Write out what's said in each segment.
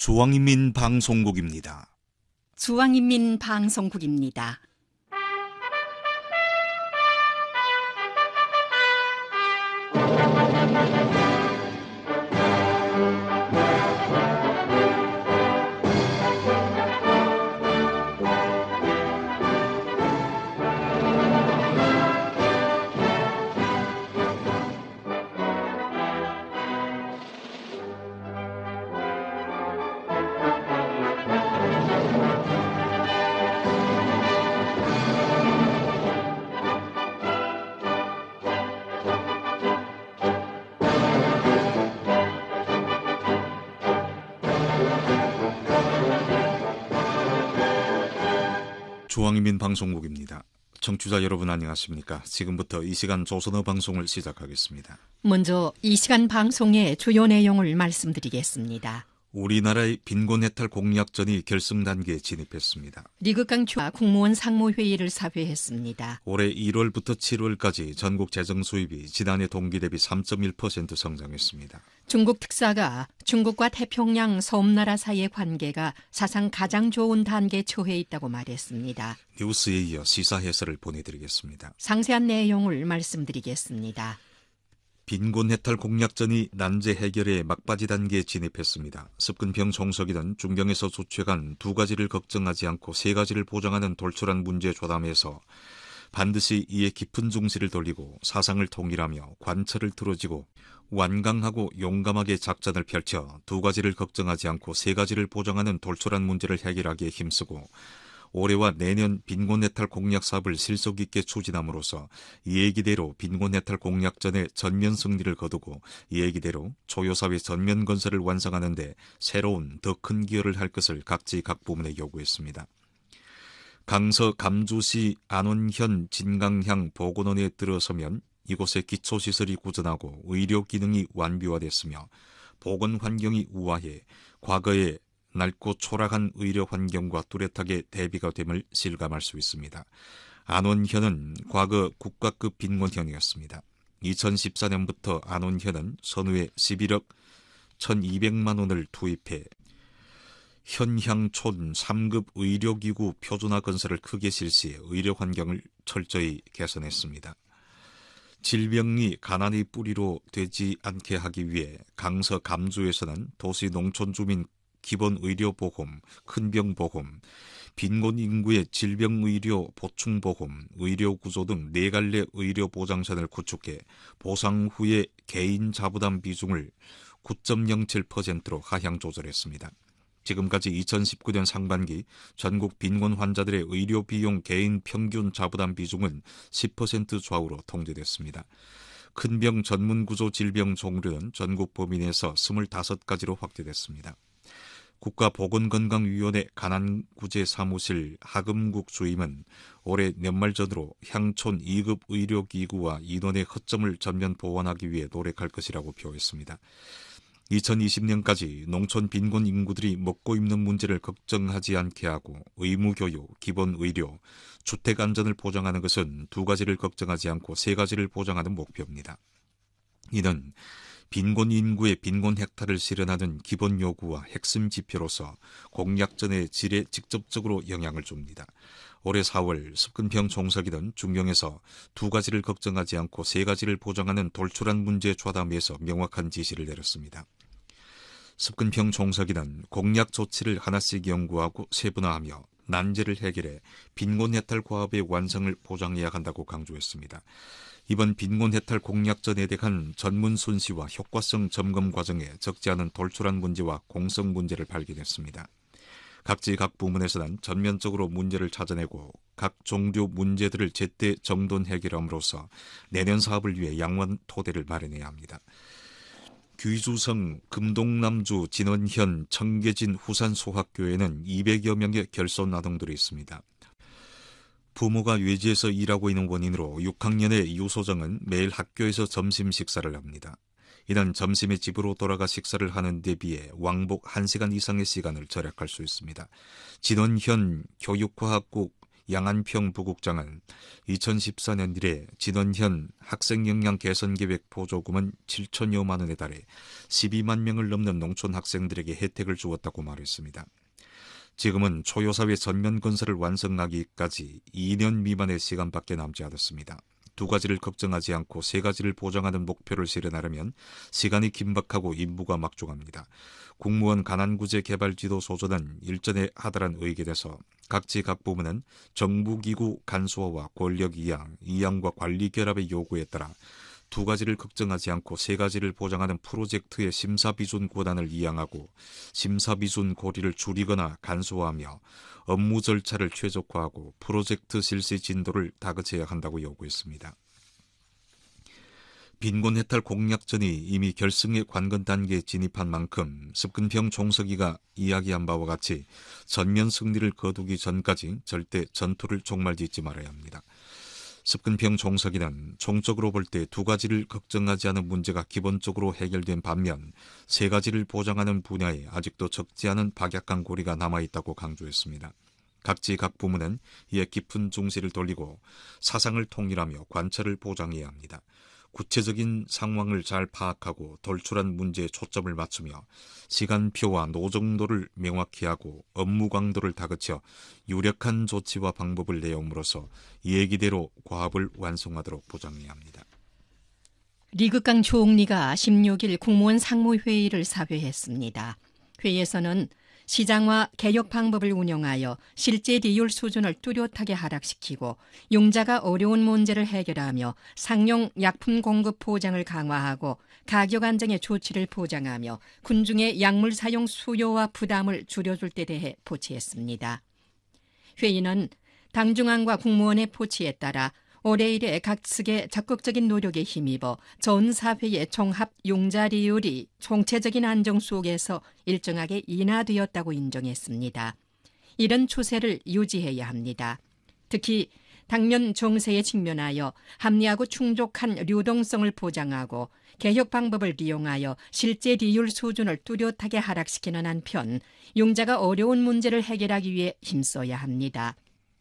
중앙인민방송국입니다. 중앙인민방송국입니다. 중앙인민방송국입니다. 청취자 여러분 안녕하십니까? 지금부터 이 시간 조선어 방송을 시작하겠습니다. 먼저 이 시간 방송의 주요 내용을 말씀드리겠습니다. 우리나라의 빈곤해탈 공약전이 결승 단계에 진입했습니다. 리그강 국무원 상무회의를 사회했습니다. 올해 1월부터 7월까지 전국 재정 수입이 지난해 동기 대비 3.1% 성장했습니다. 중국 특사가 중국과 태평양 섬나라 사이의 관계가 사상 가장 좋은 단계에 처해 있다고 말했습니다. 뉴스에 이어 시사 해설을 보내드리겠습니다. 상세한 내용을 말씀드리겠습니다. 빈곤해탈 공약전이 난제 해결의 막바지 단계에 진입했습니다. 습근평 총석이든 중경에서 조치해간 두 가지를 걱정하지 않고 세 가지를 보장하는 돌출한 문제 조담에서 반드시 이에 깊은 중시를 돌리고 사상을 통일하며 관철을 틀어지고 완강하고 용감하게 작전을 펼쳐 두 가지를 걱정하지 않고 세 가지를 보장하는 돌출한 문제를 해결하기에 힘쓰고 올해와 내년 빈곤해탈 공약 사업을 실속 있게 추진함으로써 예기대로 빈곤해탈 공약전의 전면 승리를 거두고 예기대로 초요사회 전면 건설을 완성하는 데 새로운 더 큰 기여를 할 것을 각지 각 부문에 요구했습니다. 강서 감주시 안원현 진강향 보건원에 들어서면 이곳의 기초시설이 구전하고 의료 기능이 완비화됐으며 보건 환경이 우아해 과거에 낡고 초락한 의료 환경과 뚜렷하게 대비가 됨을 실감할 수 있습니다. 안원현은 과거 국가급 빈곤현이었습니다. 2014년부터 안원현은 선후에 11억 1200만 원을 투입해 현향촌 3급 의료기구 표준화 건설을 크게 실시해 의료 환경을 철저히 개선했습니다. 질병이 가난의 뿌리로 되지 않게 하기 위해 강서 감주에서는 도시 농촌 주민 기본의료보험, 큰병보험, 빈곤 인구의 질병의료 보충보험, 의료구조 등 4갈래 의료보장선을 구축해 보상 후의 개인 자부담 비중을 9.07%로 하향 조절했습니다. 지금까지 2019년 상반기 전국 빈곤 환자들의 의료비용 개인 평균 자부담 비중은 10% 좌우로 통제됐습니다. 큰병 전문구조 질병 종류는 전국 범위 내에서 25가지로 확대됐습니다. 국가보건건강위원회 가난구제 사무실 하금국 주임은 올해 연말 전으로 향촌 2급 의료기구와 인원의 허점을 전면 보완하기 위해 노력할 것이라고 표했습니다. 2020년까지 농촌 빈곤 인구들이 먹고 입는 문제를 걱정하지 않게 하고 의무교육, 기본의료, 주택안전을 보장하는 것은 두 가지를 걱정하지 않고 세 가지를 보장하는 목표입니다. 이는 빈곤 인구의 빈곤 획탈을 실현하는 기본 요구와 핵심 지표로서 공약전의 질에 직접적으로 영향을 줍니다. 올해 4월 습근평 총석이던 중경에서 두 가지를 걱정하지 않고 세 가지를 보장하는 돌출한 문제 좌담에서 명확한 지시를 내렸습니다. 습근평 총석이는 공약 조치를 하나씩 연구하고 세분화하며 난제를 해결해 빈곤 해탈 과업의 완성을 보장해야 한다고 강조했습니다. 이번 빈곤 해탈 공약전에 대한 전문 순시와 효과성 점검 과정에 적지 않은 돌출한 문제와 공성 문제를 발견했습니다. 각지 각 부문에서는 전면적으로 문제를 찾아내고 각 종류 문제들을 제때 정돈 해결함으로써 내년 사업을 위해 양원 토대를 마련해야 합니다. 귀주성, 금동남주, 진원현, 청계진, 후산 소학교에는 200여 명의 결손 아동들이 있습니다. 부모가 외지에서 일하고 있는 원인으로 6학년의 유소정은 매일 학교에서 점심 식사를 합니다. 이는 점심에 집으로 돌아가 식사를 하는 데 비해 왕복 1시간 이상의 시간을 절약할 수 있습니다. 진원현 교육과학국 양한평 부국장은 2014년 이래 진원현 학생역량 개선계획 보조금은 7천여만 원에 달해 12만 명을 넘는 농촌 학생들에게 혜택을 주었다고 말했습니다. 지금은 초요사회 전면 건설을 완성하기까지 2년 미만의 시간밖에 남지 않았습니다. 두 가지를 걱정하지 않고 세 가지를 보장하는 목표를 실현하려면 시간이 긴박하고 임무가 막중합니다. 국무원 가난구제 개발지도 소조는 일전에 하달한 의결에서 각지 각 부문은 정부기구 간소화와 권력 이양과 관리 결합의 요구에 따라 두 가지를 걱정하지 않고 세 가지를 보장하는 프로젝트의 심사비준 권한을 이양하고 심사비준 고리를 줄이거나 간소화하며 업무 절차를 최적화하고 프로젝트 실시 진도를 다그쳐야 한다고 요구했습니다. 빈곤해탈 공약전이 이미 결승의 관건 단계에 진입한 만큼 습근평 총서기가 이야기한 바와 같이 전면 승리를 거두기 전까지 절대 전투를 종말짓지 말아야 합니다. 습근평 총서기는 총적으로 볼 때 두 가지를 걱정하지 않은 문제가 기본적으로 해결된 반면 세 가지를 보장하는 분야에 아직도 적지 않은 박약한 고리가 남아있다고 강조했습니다. 각지 각 부문은 이에 깊은 중시를 돌리고 사상을 통일하며 관철을 보장해야 합니다. 구체적인 상황을 잘 파악하고 돌출한 문제에 초점을 맞추며 시간표와 노정도를 명확히 하고 업무 강도를 다그쳐 유력한 조치와 방법을 내옴으로써 예기대로 과업을 완성하도록 보장해야 합니다. 리극강 총리가 16일 국무원 상무회의를 사회했습니다. 회의에서는 시장화 개혁 방법을 운영하여 실제 리율 수준을 뚜렷하게 하락시키고 용자가 어려운 문제를 해결하며 상용 약품 공급 보장을 강화하고 가격 안정의 조치를 보장하며 군중의 약물 사용 수요와 부담을 줄여줄 데 대해 포치했습니다. 회의는 당중앙과 국무원의 포치에 따라 올해 이래 각 측의 적극적인 노력에 힘입어 전 사회의 종합 용자 리율이 총체적인 안정 속에서 일정하게 인하되었다고 인정했습니다. 이런 추세를 유지해야 합니다. 특히 당면 정세에 직면하여 합리하고 충족한流동성을 보장하고 개혁 방법을 이용하여 실제 리율 수준을 뚜렷하게 하락시키는 한편 용자가 어려운 문제를 해결하기 위해 힘써야 합니다.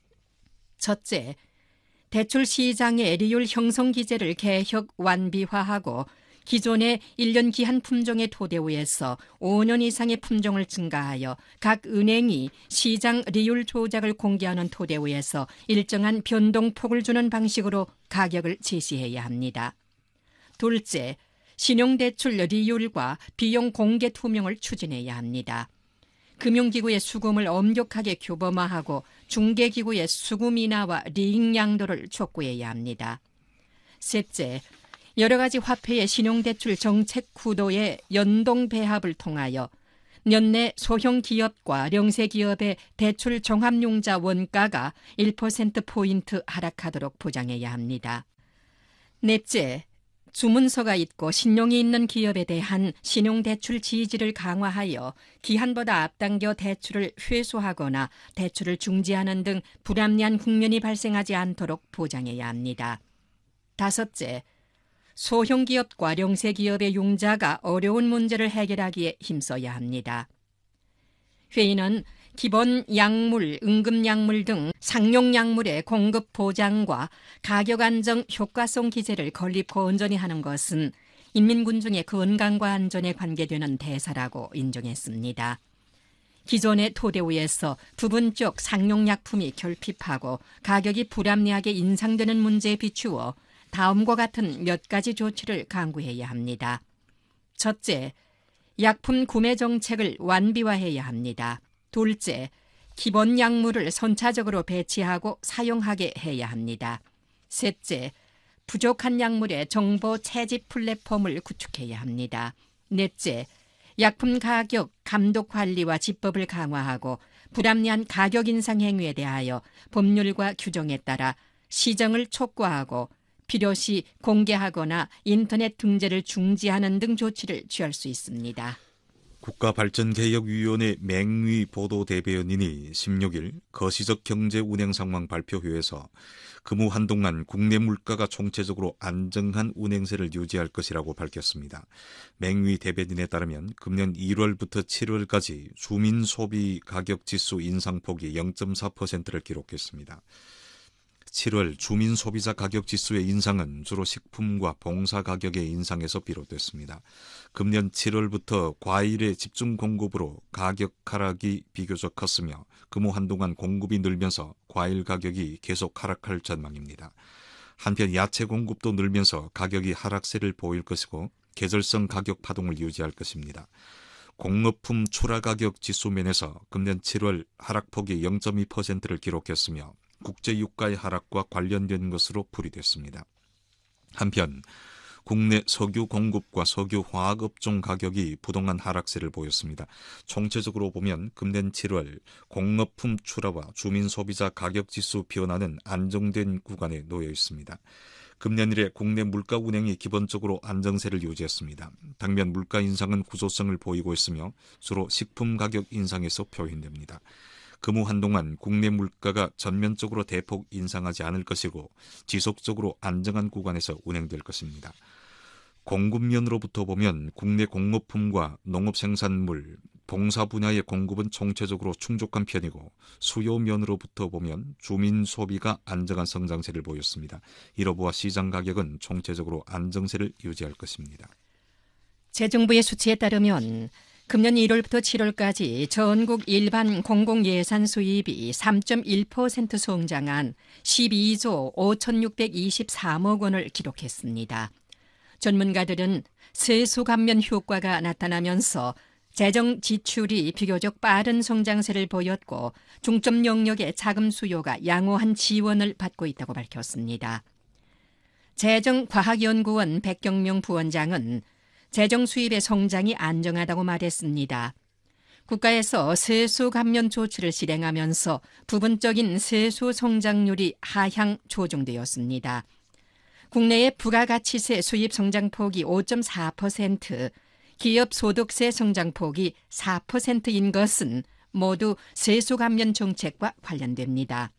첫째, 대출 시장의 리율 형성 기제를 개혁 완비화하고 기존의 1년 기한 품종의 토대우에서 5년 이상의 품종을 증가하여 각 은행이 시장 리율 조작을 공개하는 토대우에서 일정한 변동폭을 주는 방식으로 가격을 제시해야 합니다. 둘째, 신용대출 리율과 비용 공개 투명을 추진해야 합니다. 금융기구의 수금을 엄격하게 규범화하고 중개기구의 수금 인하와 리익 양도를 촉구해야 합니다. 셋째, 여러 가지 화폐의 신용대출 정책 구도의 연동 배합을 통하여 년내 소형 기업과 영세 기업의 대출 종합융자 원가가 1%포인트 하락하도록 보장해야 합니다. 넷째, 주문서가 있고 신용이 있는 기업에 대한 신용대출 지지를 강화하여 기한보다 앞당겨 대출을 회수하거나 대출을 중지하는 등 불합리한 국면이 발생하지 않도록 보장해야 합니다. 다섯째, 소형기업과 영세기업의 융자가 어려운 문제를 해결하기에 힘써야 합니다. 회의는 기본 약물, 응급약물 등 상용약물의 공급 보장과 가격 안정 효과성 기제를 건립 온전히 하는 것은 인민군중의 건강과 안전에 관계되는 대사라고 인정했습니다. 기존의 토대우에서 부분적 상용약품이 결핍하고 가격이 불합리하게 인상되는 문제에 비추어 다음과 같은 몇 가지 조치를 강구해야 합니다. 첫째, 약품 구매 정책을 완비화해야 합니다. 둘째, 기본 약물을 선차적으로 배치하고 사용하게 해야 합니다. 셋째, 부족한 약물의 정보 채집 플랫폼을 구축해야 합니다. 넷째, 약품 가격 감독 관리와 집법을 강화하고 불합리한 가격 인상 행위에 대하여 법률과 규정에 따라 시정을 촉구하고 필요시 공개하거나 인터넷 등재를 중지하는 등 조치를 취할 수 있습니다. 국가발전개혁위원회 맹위 보도대변인이 16일 거시적 경제 운행 상황 발표회에서 금후 한동안 국내 물가가 총체적으로 안정한 운행세를 유지할 것이라고 밝혔습니다. 맹위 대변인에 따르면 금년 1월부터 7월까지 주민 소비 가격 지수 인상폭이 0.4%를 기록했습니다. 7월 주민 소비자 가격 지수의 인상은 주로 식품과 봉사 가격의 인상에서 비롯됐습니다. 금년 7월부터 과일의 집중 공급으로 가격 하락이 비교적 컸으며 금후 한동안 공급이 늘면서 과일 가격이 계속 하락할 전망입니다. 한편 야채 공급도 늘면서 가격이 하락세를 보일 것이고 계절성 가격 파동을 유지할 것입니다. 공업품 출하 가격 지수 면에서 금년 7월 하락폭이 0.2%를 기록했으며 국제유가의 하락과 관련된 것으로 풀이됐습니다. 한편 국내 석유 공급과 석유 화학업종 가격이 부동한 하락세를 보였습니다. 총체적으로 보면 금년 7월 공업품 출하와 주민 소비자 가격지수 변화는 안정된 구간에 놓여 있습니다. 금년 이래 국내 물가 운행이 기본적으로 안정세를 유지했습니다. 당면 물가 인상은 구조성을 보이고 있으며 주로 식품 가격 인상에서 표현됩니다. 금후 한동안 국내 물가가 전면적으로 대폭 인상하지 않을 것이고 지속적으로 안정한 구간에서 운행될 것입니다. 공급면으로부터 보면 국내 공업품과 농업생산물, 봉사 분야의 공급은 총체적으로 충족한 편이고 수요면으로부터 보면 주민 소비가 안정한 성장세를 보였습니다. 이로 보아 시장 가격은 총체적으로 안정세를 유지할 것입니다. 재정부의 수치에 따르면 금년 1월부터 7월까지 전국 일반 공공예산 수입이 3.1% 성장한 12조 5,623억 원을 기록했습니다. 전문가들은 세수 감면 효과가 나타나면서 재정 지출이 비교적 빠른 성장세를 보였고 중점 영역의 자금 수요가 양호한 지원을 받고 있다고 밝혔습니다. 재정과학연구원 백경명 부원장은 재정 수입의 성장이 안정하다고 말했습니다. 국가에서 세수 감면 조치를 실행하면서 부분적인 세수 성장률이 하향 조정되었습니다. 국내의 부가가치세 수입 성장폭이 5.4%, 기업 소득세 성장폭이 4%인 것은 모두 세수 감면 정책과 관련됩니다.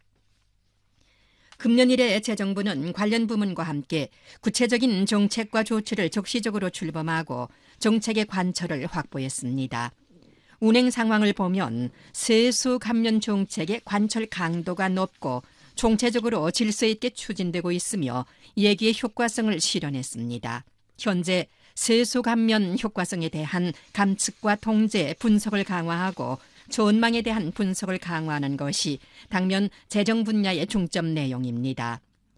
금년 이래 재정부는 관련 부문과 함께 구체적인 정책과 조치를 적시적으로 출범하고 정책의 관철을 확보했습니다. 운행 상황을 보면 세수 감면 정책의 관철 강도가 높고 총체적으로 질서 있게 추진되고 있으며 예기의 효과성을 실현했습니다. 현재 세수 감면 효과성에 대한 감측과 통제, 분석을 강화하고 전망에 대한 분석을 강화하는 것이 당면 재정 분야의 중점 내용입니다.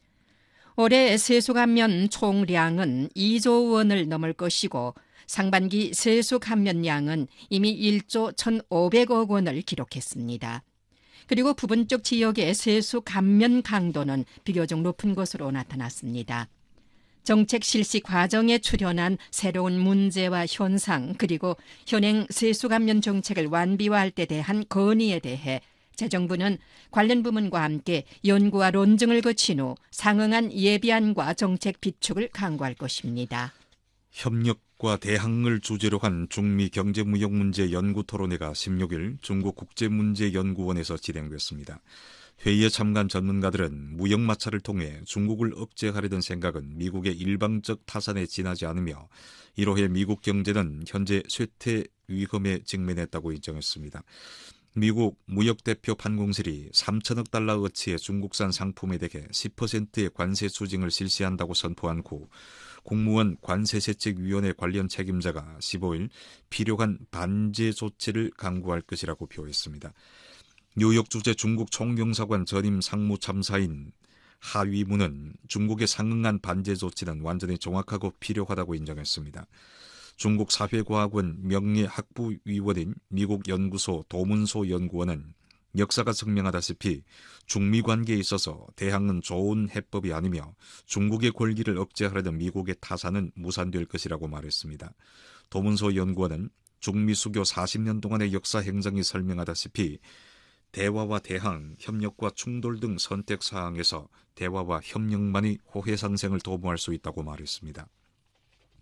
올해 세수 감면 총량은 2조 원을 넘을 것이고 상반기 세수 감면량은 이미 1조 1,500억 원을 기록했습니다. 그리고 부분적 지역의 세수 감면 강도는 비교적 높은 것으로 나타났습니다. 정책 실시 과정에 출현한 새로운 문제와 현상 그리고 현행 세수 감면 정책을 완비화할 때 대한 건의에 대해 재정부는 관련 부문과 함께 연구와 논증을 거친 후 상응한 예비안과 정책 비축을 강구할 것입니다. 협력과 대항을 주제로 한 중미 경제무역문제 연구토론회가 16일 중국 국제문제연구원에서 진행됐습니다. 회의에 참가한 전문가들은 무역 마찰을 통해 중국을 억제하려던 생각은 미국의 일방적 타산에 지나지 않으며 이로해 미국 경제는 현재 쇠퇴 위험에 직면했다고 인정했습니다. 미국 무역대표 판공실이 3천억 달러 어치의 중국산 상품에 대해 10%의 관세 수징을 실시한다고 선포한 후 국무원 관세세책위원회 관련 책임자가 15일 필요한 반제 조치를 강구할 것이라고 표했습니다. 뉴욕 주재 중국 총경사관 전임 상무참사인 하위무는 중국의 상응한 반제 조치는 완전히 정확하고 필요하다고 인정했습니다. 중국 사회과학원 명예학부위원인 미국 연구소 도문소 연구원은 역사가 증명하다시피 중미 관계에 있어서 대항은 좋은 해법이 아니며 중국의 권리를 억제하려던 미국의 타산은 무산될 것이라고 말했습니다. 도문소 연구원은 중미 수교 40년 동안의 역사 행정이 설명하다시피 대화와 대항, 협력과 충돌 등 선택 사항에서 대화와 협력만이 호혜 상생을 도모할 수 있다고 말했습니다.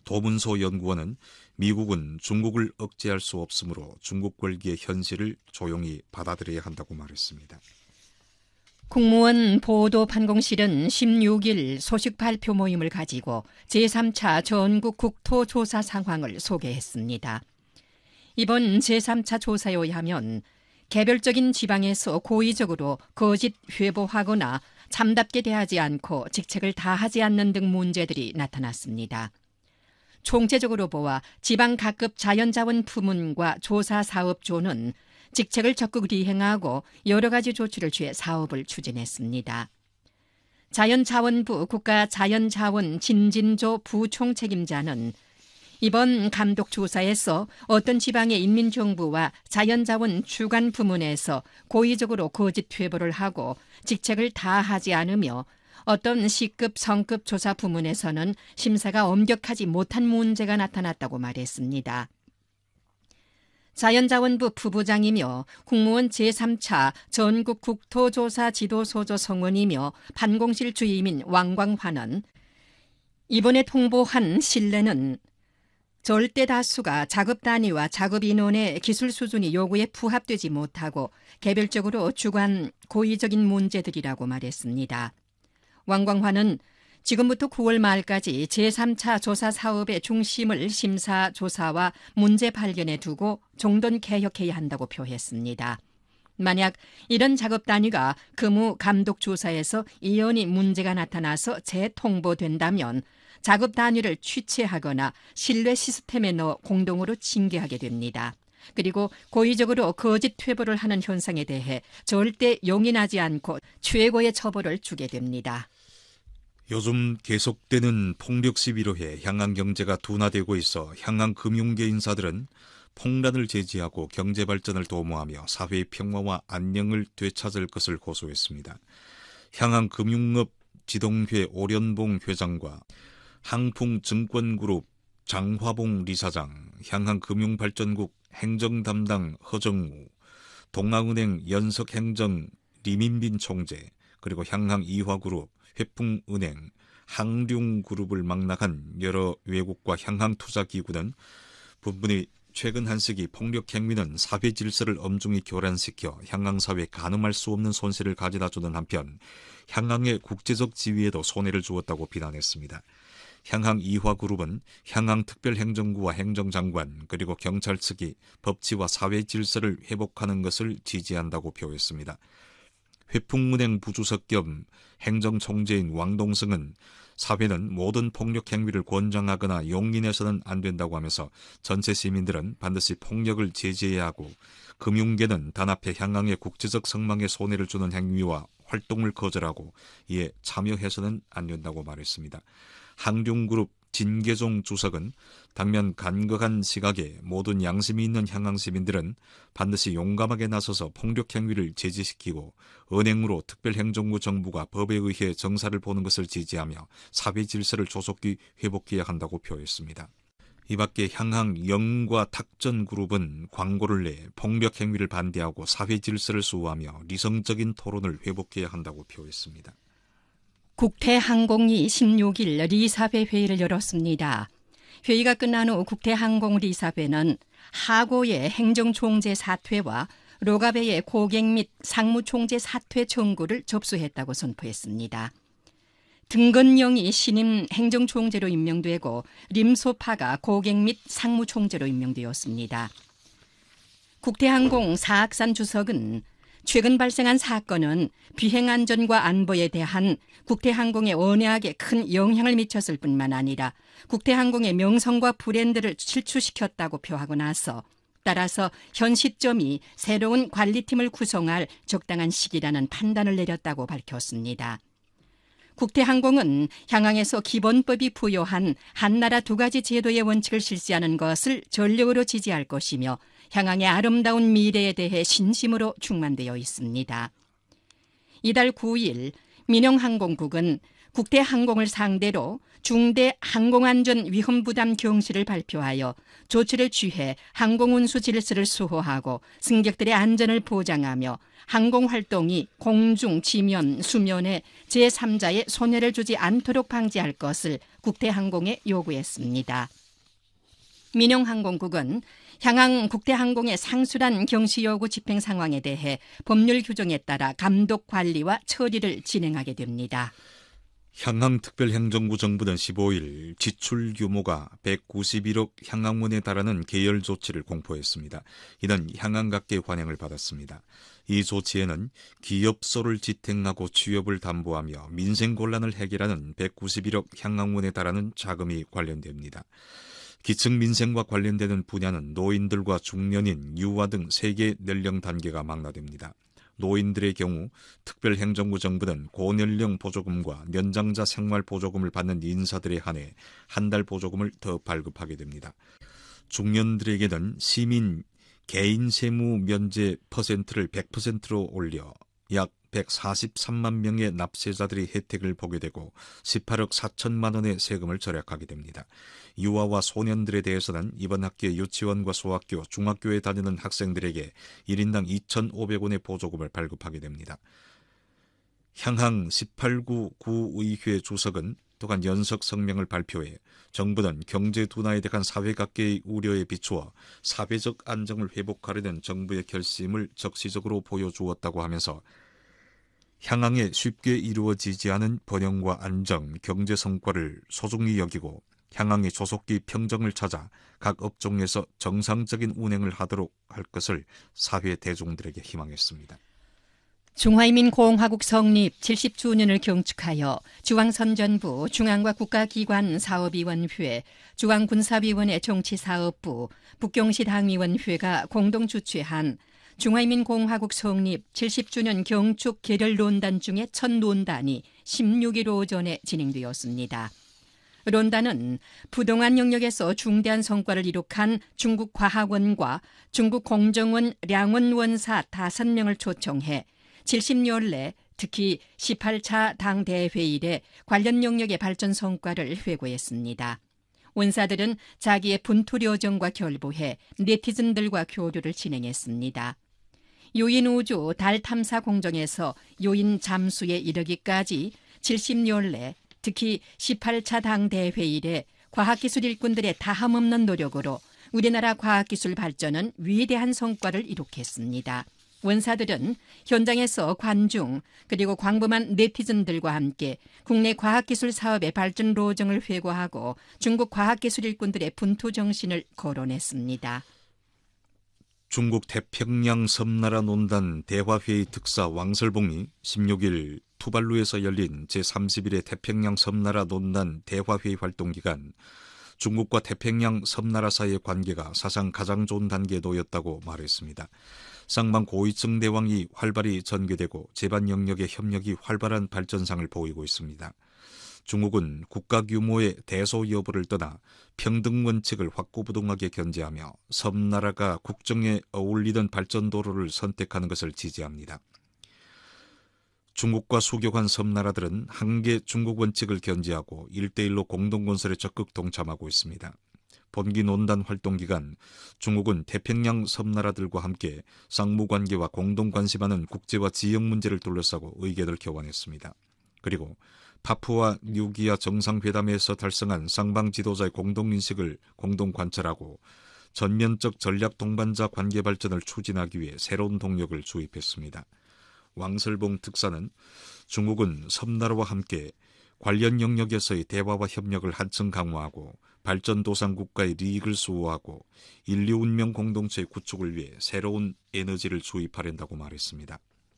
도문소 연구원은 미국은 중국을 억제할 수 없으므로 중국 권리의 현실을 조용히 받아들여야 한다고 말했습니다. 국무원 보도반공실은 16일 소식 발표 모임을 가지고 제3차 전국 국토조사 상황을 소개했습니다. 이번 제3차 조사에 의하면 개별적인 지방에서 고의적으로 거짓 회보하거나 참답게 대하지 않고 직책을 다하지 않는 등 문제들이 나타났습니다. 총체적으로 보아 지방 각급 자연자원 부문과 조사사업조는 직책을 적극 이행하고 여러 가지 조치를 취해 사업을 추진했습니다. 자연자원부 국가자연자원 진진조 부총책임자는 이번 감독조사에서 어떤 지방의 인민정부와 자연자원 주관 부문에서 고의적으로 거짓 회보를 하고 직책을 다하지 않으며 어떤 시급, 성급 조사 부문에서는 심사가 엄격하지 못한 문제가 나타났다고 말했습니다. 자연자원부 부부장이며 국무원 제3차 전국 국토조사 지도소조 성원이며 반공실 주임인 왕광환은 이번에 통보한 신뢰는 절대 다수가 작업 단위와 작업 인원의 기술 수준이 요구에 부합되지 못하고 개별적으로 주관 고의적인 문제들이라고 말했습니다. 왕광환은 지금부터 9월 말까지 제3차 조사 사업의 중심을 심사 조사와 문제 발견에 두고 종돈 개혁해야 한다고 표했습니다. 만약 이런 작업 단위가 의무 감독 조사에서 이연히 문제가 나타나서 재통보된다면 작업 단위를 취체하거나 신뢰 시스템에 넣어 공동으로 징계하게 됩니다. 그리고 고의적으로 거짓 회보를 하는 현상에 대해 절대 용인하지 않고 최고의 처벌을 주게 됩니다. 요즘 계속되는 폭력 시위로 해 향안 경제가 둔화되고 있어 향안 금융계 인사들은 폭란을 제지하고 경제 발전을 도모하며 사회의 평화와 안녕을 되찾을 것을 고소했습니다. 향안 금융업 지동회 오련봉 회장과 항풍증권그룹 장화봉 리사장, 향안금융발전국 행정담당 허정우, 동아은행 연석행정 리민빈 총재, 그리고 향항이화그룹, 회풍은행, 항룡그룹을 망라한 여러 외국과 향항투자기구는 분분히 최근 한 시기 폭력 행위는 사회 질서를 엄중히 교란시켜 향항사회에 가늠할 수 없는 손실을 가져다주는 한편 향항의 국제적 지위에도 손해를 주었다고 비난했습니다. 향항이화그룹은 향항특별행정구와 행정장관 그리고 경찰 측이 법치와 사회 질서를 회복하는 것을 지지한다고 표했습니다. 회풍은행 부주석 겸 행정총재인 왕동승은 사회는 모든 폭력 행위를 권장하거나 용인해서는 안 된다고 하면서 전체 시민들은 반드시 폭력을 제재해야 하고 금융계는 단합해 향항의 국제적 성망에 손해를 주는 행위와 활동을 거절하고 이에 참여해서는 안 된다고 말했습니다. 항룡그룹 진계종 주석은 당면 간극한 시각에 모든 양심이 있는 향항 시민들은 반드시 용감하게 나서서 폭력 행위를 제지시키고 은행으로 특별행정구 정부가 법에 의해 정사를 보는 것을 지지하며 사회 질서를 조속히 회복해야 한다고 표했습니다. 이 밖에 향항 영과 탁전그룹은 광고를 내 폭력 행위를 반대하고 사회 질서를 수호하며 리성적인 토론을 회복해야 한다고 표했습니다. 국태항공이 16일 리사회 회의를 열었습니다. 회의가 끝난 후 국태항공 리사회는 하고의 행정총재 사퇴와 로가베의 고객 및 상무총재 사퇴 청구를 접수했다고 선포했습니다. 등건영이 신임 행정총재로 임명되고 림소파가 고객 및 상무총재로 임명되었습니다. 국태항공 사악산 주석은 최근 발생한 사건은 비행안전과 안보에 대한 국태항공의 언행에 큰 영향을 미쳤을 뿐만 아니라 국태항공의 명성과 브랜드를 실추시켰다고 표하고 나서 따라서 현 시점이 새로운 관리팀을 구성할 적당한 시기라는 판단을 내렸다고 밝혔습니다. 국태항공은 향항에서 기본법이 부여한 한나라 두 가지 제도의 원칙을 실시하는 것을 전력으로 지지할 것이며 향항의 아름다운 미래에 대해 신심으로 충만되어 있습니다. 이달 9일 민영항공국은 국태항공을 상대로 중대 항공안전 위험부담 경시를 발표하여 조치를 취해 항공운수 질서를 수호하고 승객들의 안전을 보장하며 항공활동이 공중, 지면, 수면에 제3자의 손해를 주지 않도록 방지할 것을 국대항공에 요구했습니다. 민영항공국은 향항 국대항공의 상술한 경시 요구 집행 상황에 대해 법률 규정에 따라 감독 관리와 처리를 진행하게 됩니다. 향항특별행정구 정부는 15일 지출 규모가 191억 향항원에 달하는 계열 조치를 공포했습니다. 이는 향항각계 환영을 받았습니다. 이 조치에는 기업소를 지탱하고 취업을 담보하며 민생 곤란을 해결하는 191억 향항원에 달하는 자금이 관련됩니다. 기층 민생과 관련되는 분야는 노인들과 중년인, 유아 등 3개 연령 단계가 망라됩니다. 노인들의 경우 특별행정구 정부는 고연령 보조금과 연장자 생활 보조금을 받는 인사들에 한해 한 달 보조금을 더 발급하게 됩니다. 중년들에게는 시민 개인 세무 면제 퍼센트를 100%로 올려 약 143만 명의 납세자들이 혜택을 보게 되고 18억 4천만 원의 세금을 절약하게 됩니다. 유아와 소년들에 대해서는 이번 학기에 유치원과 소학교, 중학교에 다니는 학생들에게 1인당 2,500원의 보조금을 발급하게 됩니다. 향항 18구 구의회 주석은 또한 연석 성명을 발표해 정부는 경제 둔화에 대한 사회각계의 우려에 비추어 사회적 안정을 회복하려는 정부의 결심을 적시적으로 보여주었다고 하면서 향항에 쉽게 이루어지지 않은 번영과 안정, 경제 성과를 소중히 여기고 향항의 조속히 평정을 찾아 각 업종에서 정상적인 운행을 하도록 할 것을 사회 대중들에게 희망했습니다. 중화인민공화국 성립 70주년을 경축하여 중앙선전부, 중앙과 국가기관 사업위원회, 중앙군사위원회 정치사업부, 북경시 당위원회가 공동 주최한 중화인민공화국 성립 70주년 경축 개별 논단 중에 첫 논단이 16일 오전에 진행되었습니다. 논단은 부동안 영역에서 중대한 성과를 이룩한 중국 과학원과 중국 공정원 량원 원사 5명을 초청해 70년 내 특히 18차 당 대회의 이래 관련 영역의 발전 성과를 회고했습니다. 원사들은 자기의 분투 여정과 결부해 네티즌들과 교류를 진행했습니다. 유인 우주 달 탐사 공정에서 유인 잠수에 이르기까지 70년 내 특히 18차 당 대회의 이래 과학기술 일꾼들의 다함없는 노력으로 우리나라 과학기술 발전은 위대한 성과를 이룩했습니다. 원사들은 현장에서 관중 그리고 광범한 네티즌들과 함께 국내 과학기술 사업의 발전 로정을 회고하고 중국 과학기술 일꾼들의 분투 정신을 거론했습니다. 중국 태평양 섬나라 논단 대화회의 특사 왕설봉이 16일 투발루에서 열린 제31회 태평양 섬나라 논단 대화회의 활동 기간 중국과 태평양 섬나라 사이의 관계가 사상 가장 좋은 단계에 놓였다고 말했습니다. 쌍방 고위층 대왕이 활발히 전개되고 제반 영역의 협력이 활발한 발전상을 보이고 있습니다. 중국은 국가 규모의 대소 여부를 떠나 평등 원칙을 확고부동하게 견제하며 섬나라가 국정에 어울리던 발전 도로를 선택하는 것을 지지합니다. 중국과 수교한 섬나라들은 한계 중국 원칙을 견지하고 1대1로 공동건설에 적극 동참하고 있습니다. 본기 논단 활동 기간 중국은 태평양 섬나라들과 함께 쌍무관계와 공동관심하는 국제와 지역 문제를 둘러싸고 의견을 교환했습니다. 그리고 파푸아 뉴기아 정상회담에서 달성한 쌍방 지도자의 공동인식을 공동관철하고 전면적 전략 동반자 관계 발전을 추진하기 위해 새로운 동력을 주입했습니다. 왕설봉 특사는 중국은 섬나라와 함께 관련 영역에서의 대화와 협력을 한층 강화하고 발전도상국가의利益을 수호하고 인류 운명 공동체의 구축을 위해 새로운 에너지를 주입하려고 말했습니다.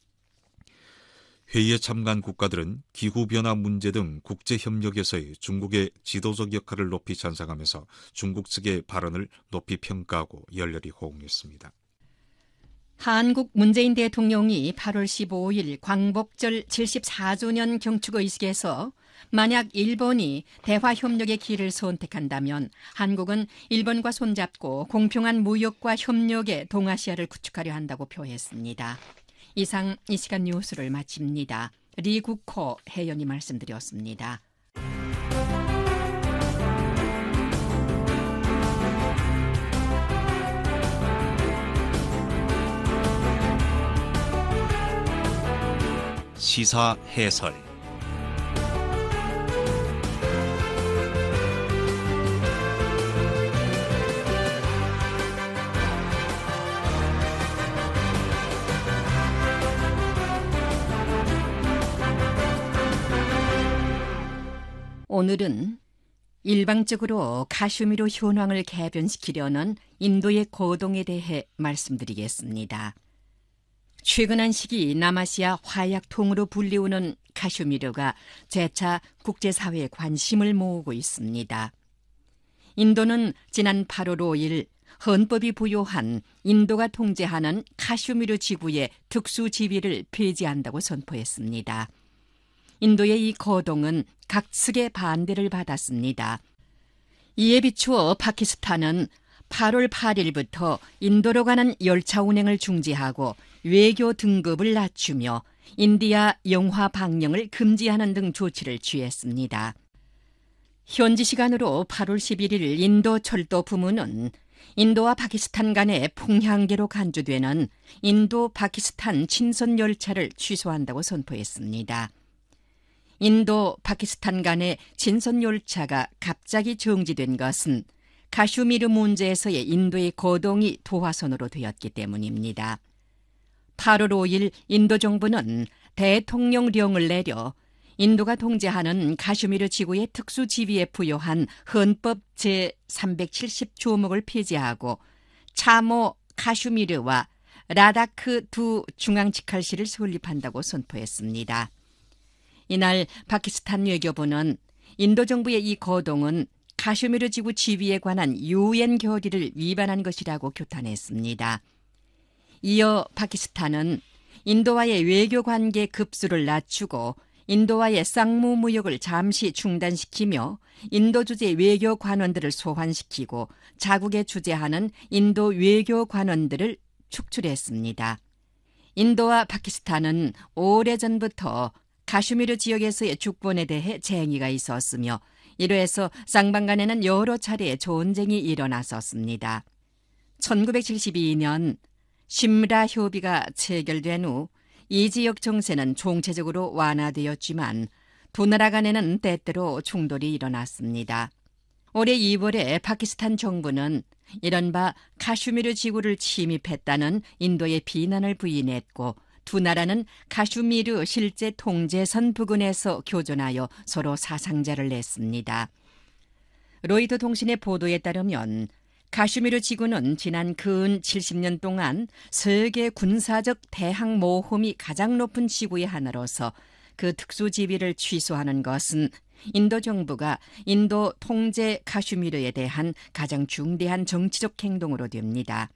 회의에 참가한 국가들은 기후변화 문제 등 국제협력에서의 중국의 지도적 역할을 높이 찬성하면서 중국 측의 발언을 높이 평가하고 열렬히 호응했습니다. 한국 문재인 대통령이 8월 15일 광복절 74주년 경축의식에서 만약 일본이 대화협력의 길을 선택한다면 한국은 일본과 손잡고 공평한 무역과 협력의 동아시아를 구축하려 한다고 표했습니다. 이상 이 시간 뉴스를 마칩니다. 리국호 해연이 말씀드렸습니다. 시사 해설. 오늘은 일방적으로 카슈미르 현황을 개변시키려는 인도의 거동에 대해 말씀드리겠습니다. 최근 한 시기 남아시아 화약통으로 불리우는 카슈미르가 재차 국제사회의 관심을 모으고 있습니다. 인도는 지난 8월 5일 헌법이 부여한 인도가 통제하는 카슈미르 지구의 특수지위를 폐지한다고 선포했습니다. 인도의 이 거동은 각측의 반대를 받았습니다. 이에 비추어 파키스탄은 8월 8일부터 인도로 가는 열차 운행을 중지하고 외교 등급을 낮추며 인디아 영화 방영을 금지하는 등 조치를 취했습니다. 현지 시간으로 8월 11일 인도 철도 부문은 인도와 파키스탄 간의 풍향계로 간주되는 인도 파키스탄 친선 열차를 취소한다고 선포했습니다. 인도 파키스탄 간의 친선 열차가 갑자기 정지된 것은 카슈미르 문제에서의 인도의 거동이 도화선으로 되었기 때문입니다. 8월 5일 인도 정부는 대통령령을 내려 인도가 통제하는 카슈미르 지구의 특수지위에 부여한 헌법 제370조목을 폐지하고 차모 카슈미르와 라다크 두 중앙직할시를 설립한다고 선포했습니다. 이날 파키스탄 외교부는 인도 정부의 이 거동은 카슈미르 지구 지위에 관한 유엔 결의를 위반한 것이라고 규탄했습니다. 이어 파키스탄은 인도와의 외교 관계 급수를 낮추고 인도와의 쌍무 무역을 잠시 중단시키며 인도 주재 외교 관원들을 소환시키고 자국에 주재하는 인도 외교 관원들을 축출했습니다. 인도와 파키스탄은 오래전부터 카슈미르 지역에서의 주권에 대해 쟁의가 있었으며 이로 해서 쌍방 간에는 여러 차례 전쟁이 일어났었습니다. 1972년 심라 협의가 체결된 후 이 지역 정세는 총체적으로 완화되었지만 두 나라 간에는 때때로 충돌이 일어났습니다. 올해 2월에 파키스탄 정부는 이른바 카슈미르 지구를 침입했다는 인도의 비난을 부인했고 두 나라는 카슈미르 실제 통제선 부근에서 교전하여 서로 사상자를 냈습니다. 로이터 통신의 보도에 따르면 카슈미르 지구는 지난 근 70년 동안 세계 군사적 대항 모험이 가장 높은 지구의 하나로서 그 특수지위를 취소하는 것은 인도 정부가 인도 통제 카슈미르에 대한 가장 중대한 정치적 행동으로 됩니다.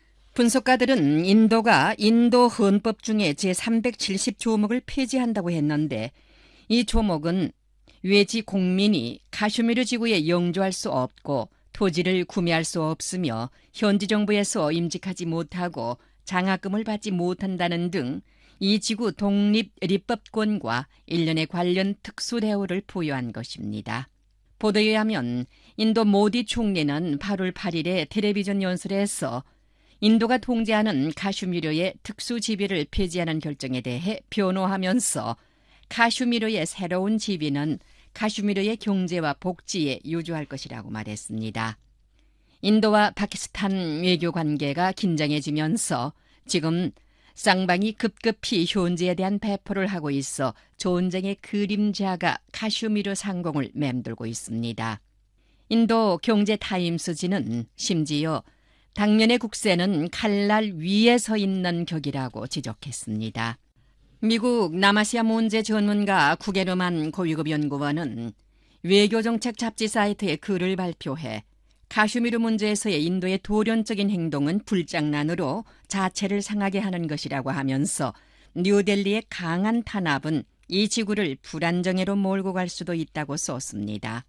분석가들은 인도가 인도 헌법 중에 제370조목을 폐지한다고 했는데 이 조목은 외지 국민이 카슈미르 지구에 영주할 수 없고 토지를 구매할 수 없으며 현지 정부에서 임직하지 못하고 장학금을 받지 못한다는 등 이 지구 독립立법권과 일련의 관련 특수 대우를 부여한 것입니다. 보도에 의하면 인도 모디 총리는 8월 8일에 텔레비전 연설에서 인도가 통제하는 카슈미르의 특수지위를 폐지하는 결정에 대해 변호하면서 카슈미르의 새로운 지위는 카슈미르의 경제와 복지에 유조할 것이라고 말했습니다. 인도와 파키스탄 외교 관계가 긴장해지면서 지금 쌍방이 급급히 현지에 대한 배포를 하고 있어 전쟁의 그림자가 카슈미르 상공을 맴돌고 있습니다. 인도 경제타임스지는 심지어 당면의 국세는 칼날 위에 서 있는 격이라고 지적했습니다. 미국 남아시아 문제 전문가 구게르만 고위급 연구원은 외교정책 잡지 사이트에 글을 발표해 카슈미르 문제에서의 인도의 돌연적인 행동은 불장난으로 자체를 상하게 하는 것이라고 하면서 뉴델리의 강한 탄압은 이 지구를 불안정해로 몰고 갈 수도 있다고 썼습니다.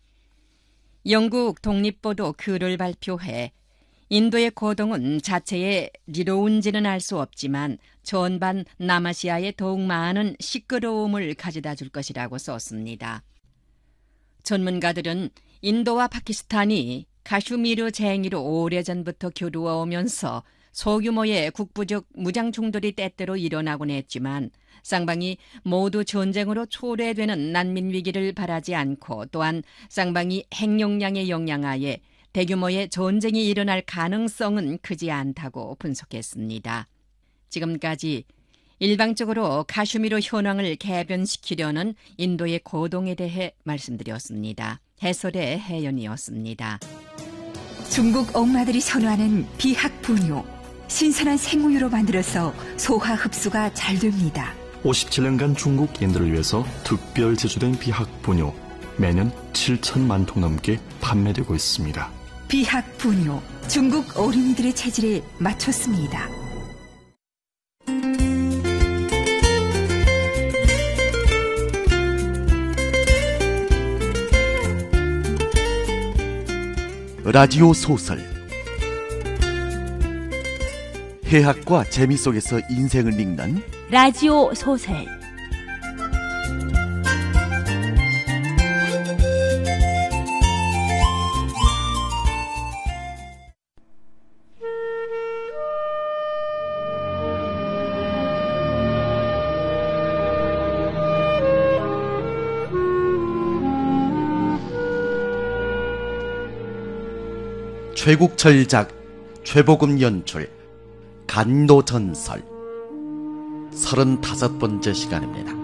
영국 독립보도 글을 발표해 인도의 거동은 자체에 리로운지는 알 수 없지만 전반 남아시아에 더욱 많은 시끄러움을 가져다 줄 것이라고 썼습니다. 전문가들은 인도와 파키스탄이 카슈미르 쟁의로 오래전부터 겨루어 오면서 소규모의 국부적 무장 충돌이 때때로 일어나곤 했지만 쌍방이 모두 전쟁으로 초래되는 난민 위기를 바라지 않고 또한 쌍방이 핵용량의 영향하에 대규모의 전쟁이 일어날 가능성은 크지 않다고 분석했습니다. 지금까지 일방적으로 카슈미르 현황을 개변시키려는 인도의 고동에 대해 말씀드렸습니다. 해설의 혜연이었습니다. 중국 엄마들이 선호하는 비학 분유. 신선한 생우유로 만들어서 소화 흡수가 잘 됩니다. 57년간 중국 인도를 위해서 특별 제조된 비학 분유. 매년 7천만 통 넘게 판매되고 있습니다. 비학 분유. 중국 어린이들의 체질에 맞췄습니다. 라디오 소설 해학과 재미 속에서 인생을 읽는 라디오 소설 최국철작, 최복음 연출, 간도전설 35번째 시간입니다.